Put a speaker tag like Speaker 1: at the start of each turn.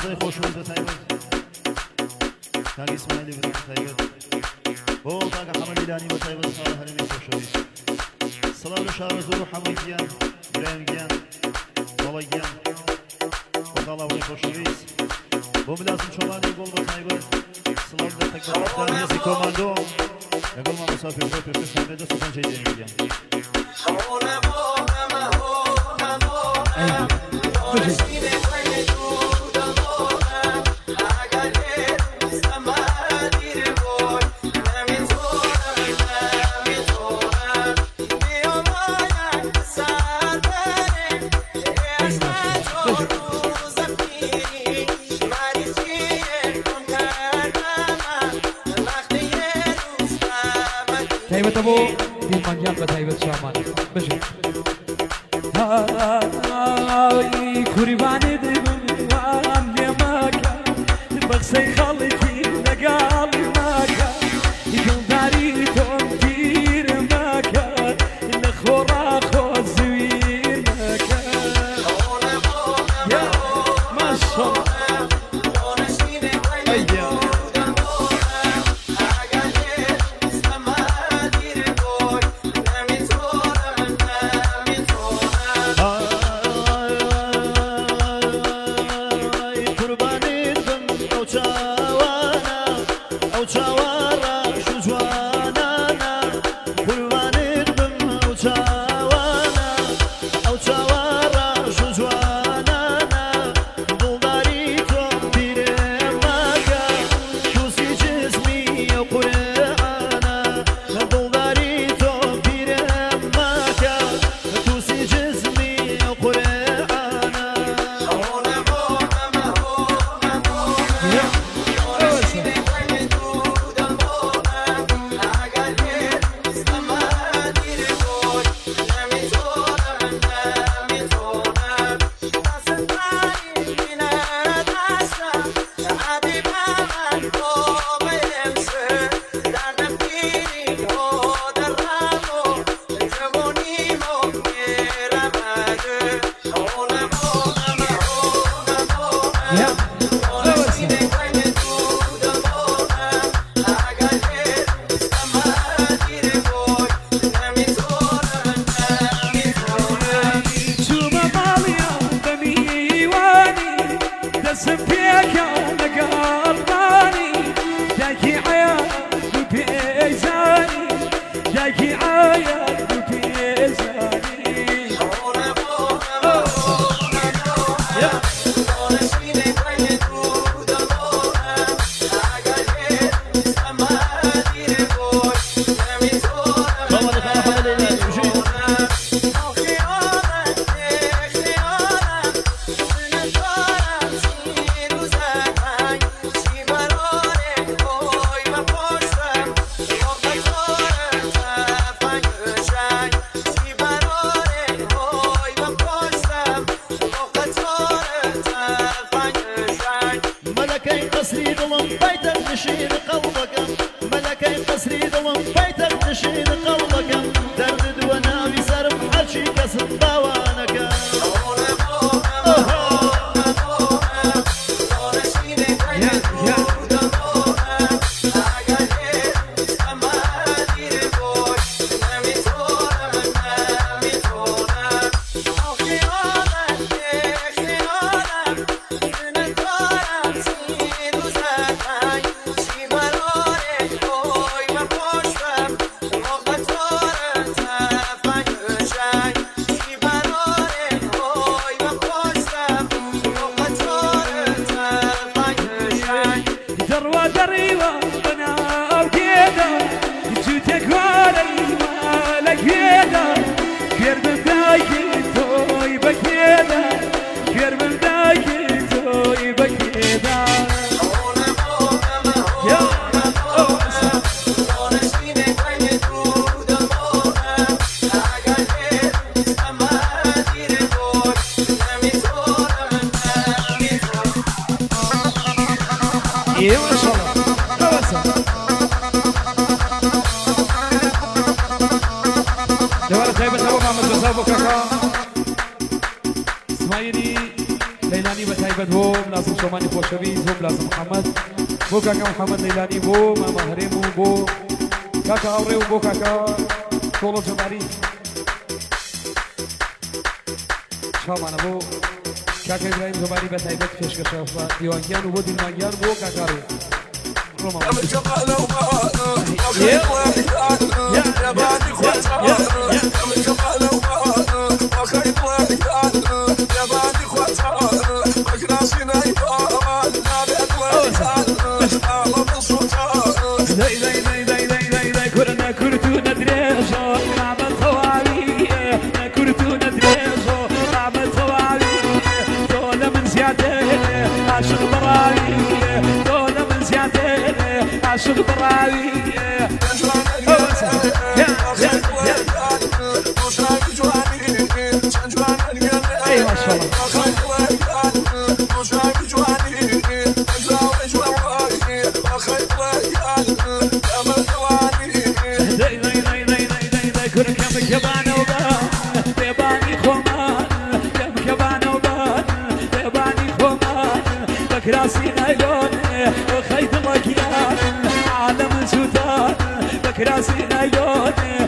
Speaker 1: صدای خوشویز به تایبت کاک اسماعیلی به تایبت بو کاک حمد ایلانی به تایبت سال هرمی خوشویز سلام لشار زور حمید گیان بریم گیان بالا گیان بخالا وی خوشویز بو ملازم چوبانی گل به تایبت سلام در تکبر یزی کماندو اگل ما مسافر رو پیش حمید سلطان چیزی گیان
Speaker 2: تایبت ابو دیمانجان به تایبت شامان بشه های کوریوانی دیوان لیماکا بخشی خالتی نگالی ماکا دلداری تون دیر ماکا نخورا خوزویر ماکا یا ماشالله اسماعیلی لیلانی و تایبت هو مناسب مسلمانی خوشویز بو بلاز محمد بو کاکا محمد لیلانی بو ماما هریم بو کاکا آوری و بو کاکا طولو جماری شامانه بو کاکا ابراهیم جماری به تایبت پیشکش و دیوانگیان و بو دیوانگیان بو کاکا رو عاشق براوي اي ما شاء راسي نايلون وخيط مكيان عالم زودان بك راسي نايلون